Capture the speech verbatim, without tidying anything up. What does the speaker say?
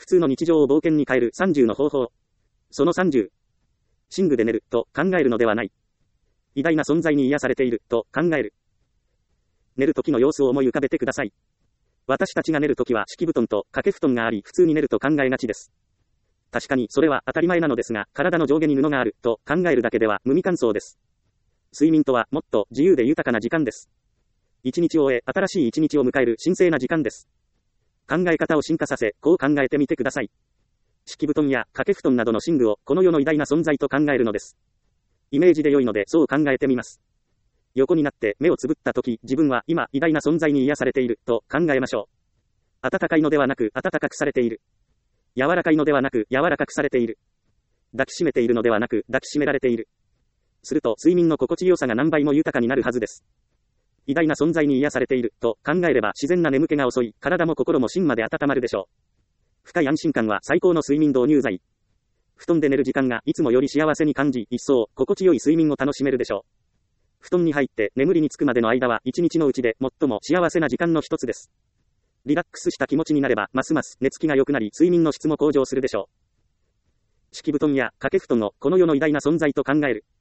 通の日常を冒険に変えるさんじゅうの方法。そのさんじゅう。寝具で寝ると考えるのではない。偉大な存在に癒されていると考える。寝る時の様子を思い浮かべてください。私たちが寝るときは敷布団と掛け布団があり普通に寝ると考えがちです。確かにそれは当たり前なのですが、体の上下に布があると考えるだけでは無味乾燥です。睡眠とはもっと自由で豊かな時間です。一日を終え新しい一日を迎える神聖な時間です。考え方を進化させ、こう考えてみてください。敷布団や掛け布団などの寝具をこの世の偉大な存在と考えるのです。イメージで良いのでそう考えてみます。横になって目をつぶったとき、自分は今偉大な存在に癒されていると考えましょう。暖かいのではなく暖かくされている。柔らかいのではなく柔らかくされている。抱きしめているのではなく抱きしめられている。すると睡眠の心地よさが何倍も豊かになるはずです。偉大な存在に癒されていると考えれば自然な眠気が襲い、体も心も芯まで温まるでしょう。深い安心感は最高の睡眠導入剤。布団で寝る時間がいつもより幸せに感じ、一層心地よい睡眠を楽しめるでしょう。布団に入って眠りにつくまでの間は一日のうちで最も幸せな時間の一つです。リラックスした気持ちになればますます寝つきが良くなり睡眠の質も向上するでしょう。敷布団や掛け布団をこの世の偉大な存在と考える。